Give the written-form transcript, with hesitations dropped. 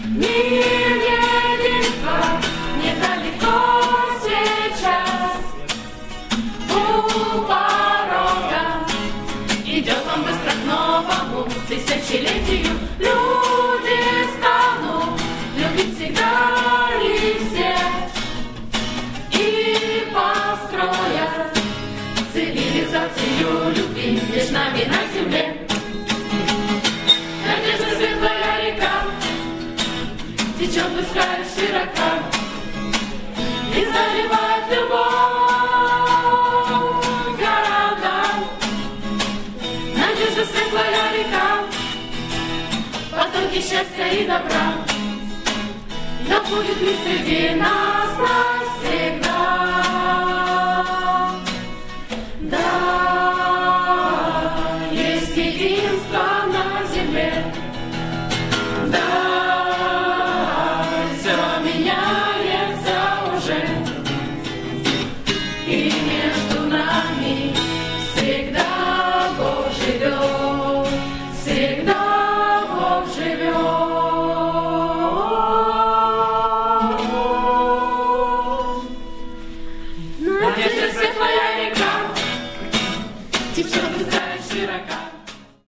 Мир единства недалеко сейчас. У порога идет он быстро к новому тысячелетию. Люди станут любить всегда и всех, и построят цивилизацию любви между нами на земле. Надежда светлая река течет быстро и широко и заливает любовь города. Надежда светлая река, потоки счастья и добра. Да будет мир среди нас навсегда. Да, есть единство на земле. Да, все меняется уже. И